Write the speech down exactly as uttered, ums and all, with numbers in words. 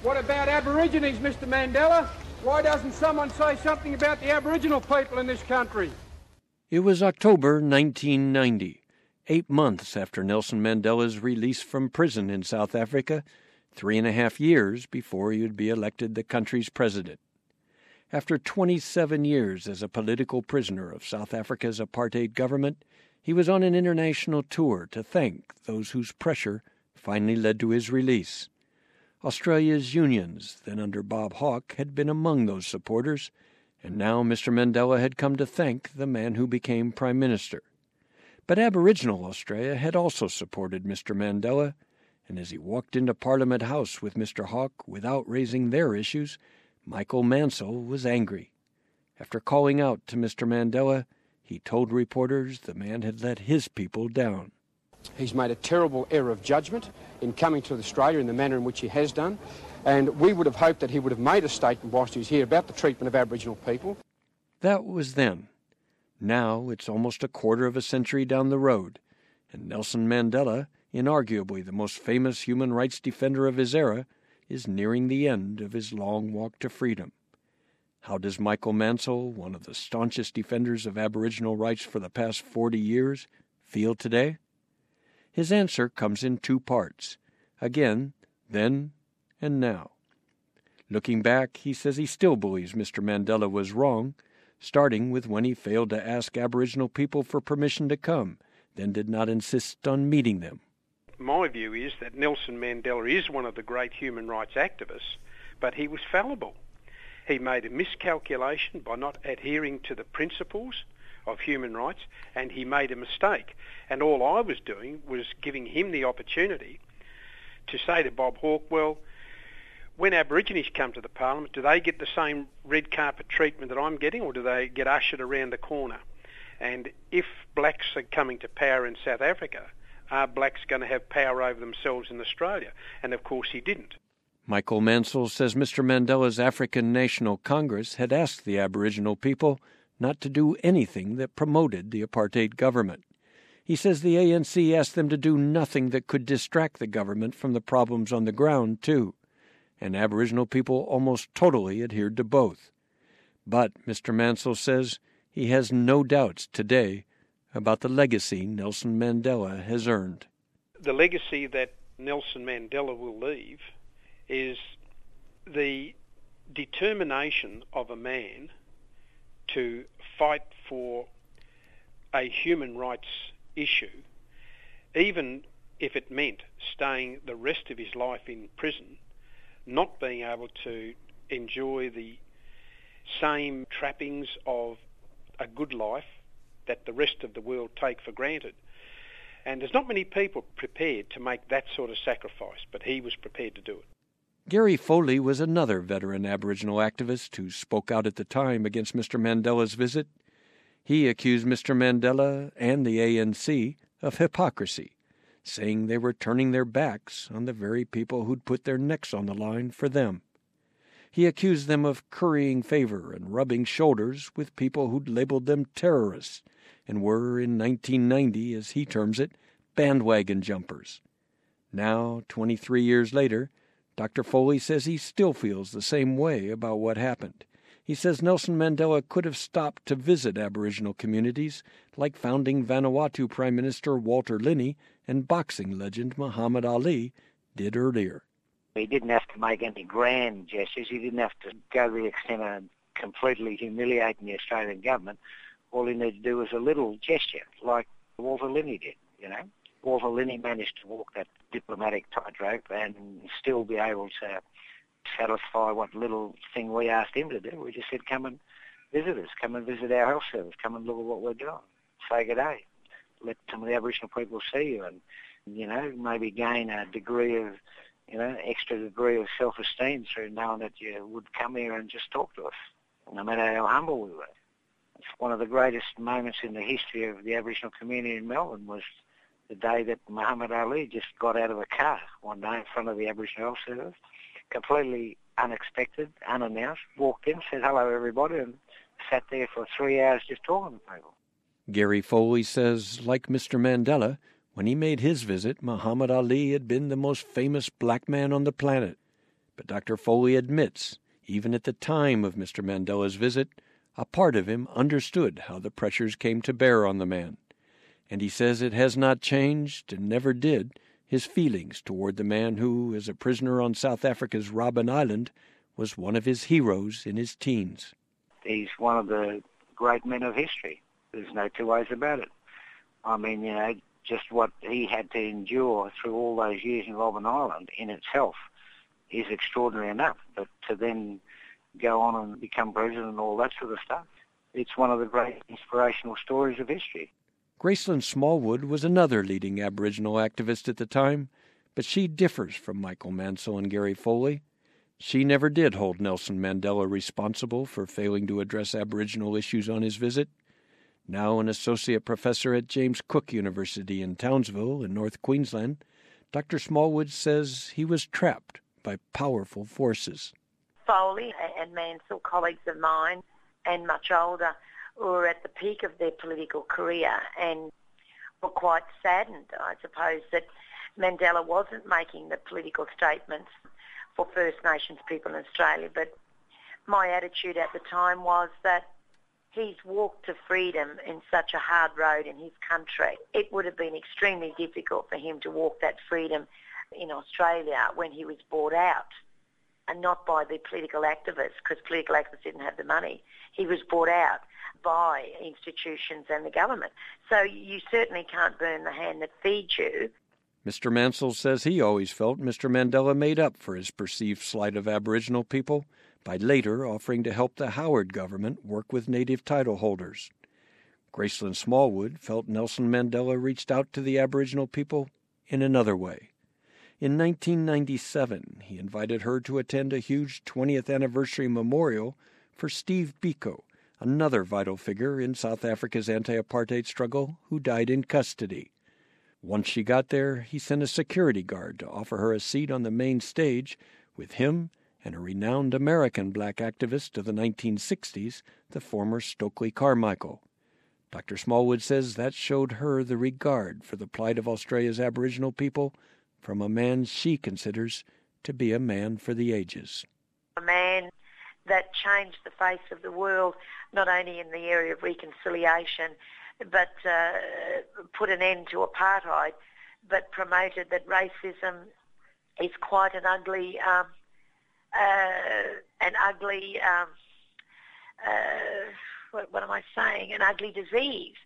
What about Aborigines, Mister Mandela? Why doesn't someone say something about the Aboriginal people in this country? It was October nineteen ninety, eight months after Nelson Mandela's release from prison in South Africa, three and a half years before he would be elected the country's president. After twenty-seven years as a political prisoner of South Africa's apartheid government, he was on an international tour to thank those whose pressure finally led to his release. Australia's unions, then under Bob Hawke, had been among those supporters, and now Mister Mandela had come to thank the man who became Prime Minister. But Aboriginal Australia had also supported Mister Mandela, and as he walked into Parliament House with Mister Hawke without raising their issues, Michael Mansell was angry. After calling out to Mister Mandela, he told reporters the man had let his people down. He's made a terrible error of judgment in coming to Australia in the manner in which he has done, and we would have hoped that he would have made a statement whilst he was here about the treatment of Aboriginal people. That was then. Now it's almost a quarter of a century down the road, and Nelson Mandela, inarguably the most famous human rights defender of his era, is nearing the end of his long walk to freedom. How does Michael Mansell, one of the staunchest defenders of Aboriginal rights for the past forty years, feel today? His answer comes in two parts, again, then, and now. Looking back, he says he still believes Mister Mandela was wrong, starting with when he failed to ask Aboriginal people for permission to come, then did not insist on meeting them. My view is that Nelson Mandela is one of the great human rights activists, but he was fallible. He made a miscalculation by not adhering to the principles of human rights, and he made a mistake. And all I was doing was giving him the opportunity to say to Bob Hawke, well, when Aborigines come to the Parliament, do they get the same red carpet treatment that I'm getting, or do they get ushered around the corner? And if blacks are coming to power in South Africa, are blacks going to have power over themselves in Australia? And of course he didn't. Michael Mansell says Mister Mandela's African National Congress had asked the Aboriginal people not to do anything that promoted the apartheid government. He says the A N C asked them to do nothing that could distract the government from the problems on the ground, too, and Aboriginal people almost totally adhered to both. But Mister Mansell says he has no doubts today about the legacy Nelson Mandela has earned. The legacy that Nelson Mandela will leave is the determination of a man to fight for a human rights issue, even if it meant staying the rest of his life in prison, not being able to enjoy the same trappings of a good life that the rest of the world take for granted. And there's not many people prepared to make that sort of sacrifice, but he was prepared to do it. Gary Foley was another veteran Aboriginal activist who spoke out at the time against Mister Mandela's visit. He accused Mister Mandela and the A N C of hypocrisy, saying they were turning their backs on the very people who'd put their necks on the line for them. He accused them of currying favor and rubbing shoulders with people who'd labeled them terrorists and were, in nineteen ninety, as he terms it, bandwagon jumpers. Now, twenty-three years later, Doctor Foley says he still feels the same way about what happened. He says Nelson Mandela could have stopped to visit Aboriginal communities like founding Vanuatu Prime Minister Walter Linney and boxing legend Muhammad Ali did earlier. He didn't have to make any grand gestures. He didn't have to go to the extent of completely humiliating the Australian government. All he needed to do was a little gesture, like Walter Linney did, you know. Walter Linney managed to walk that diplomatic tightrope and still be able to satisfy what little thing we asked him to do. We just said, come and visit us, come and visit our health service, come and look at what we're doing, say good day, let some of the Aboriginal people see you and, you know, maybe gain a degree of, you know, extra degree of self-esteem through knowing that you would come here and just talk to us, no matter how humble we were. It's one of the greatest moments in the history of the Aboriginal community in Melbourne was the day that Muhammad Ali just got out of a car one day in front of the Aboriginal Health Service, completely unexpected, unannounced, walked in, said hello everybody, and sat there for three hours just talking to people. Gary Foley says, like Mister Mandela, when he made his visit, Muhammad Ali had been the most famous black man on the planet. But Doctor Foley admits, even at the time of Mister Mandela's visit, a part of him understood how the pressures came to bear on the man. And he says it has not changed, and never did, his feelings toward the man who, as a prisoner on South Africa's Robben Island, was one of his heroes in his teens. He's one of the great men of history. There's no two ways about it. I mean, you know, just what he had to endure through all those years in Robben Island in itself is extraordinary enough. But to then go on and become president and all that sort of stuff, it's one of the great inspirational stories of history. Gracelyn Smallwood was another leading Aboriginal activist at the time, but she differs from Michael Mansell and Gary Foley. She never did hold Nelson Mandela responsible for failing to address Aboriginal issues on his visit. Now an associate professor at James Cook University in Townsville in North Queensland, Doctor Smallwood says he was trapped by powerful forces. Foley and Mansell, colleagues of mine, and much older, were at the peak of their political career and were quite saddened, I suppose, that Mandela wasn't making the political statements for First Nations people in Australia. But my attitude at the time was that he's walked to freedom in such a hard road in his country. It would have been extremely difficult for him to walk that freedom in Australia when he was bought out, and not by the political activists, because political activists didn't have the money. He was bought out by institutions and the government. So you certainly can't burn the hand that feeds you. Mister Mansell says he always felt Mister Mandela made up for his perceived slight of Aboriginal people by later offering to help the Howard government work with native title holders. Gracelyn Smallwood felt Nelson Mandela reached out to the Aboriginal people in another way. In nineteen ninety-seven, he invited her to attend a huge twentieth anniversary memorial for Steve Biko, another vital figure in South Africa's anti-apartheid struggle who died in custody. Once she got there, he sent a security guard to offer her a seat on the main stage with him and a renowned American black activist of the nineteen sixties, the former Stokely Carmichael. Doctor Smallwood says that showed her the regard for the plight of Australia's Aboriginal people from a man she considers to be a man for the ages. A man that changed the face of the world, not only in the area of reconciliation, but uh, put an end to apartheid, but promoted that racism is quite an ugly, um, uh, an ugly, um, uh, what, what am I saying, an ugly disease.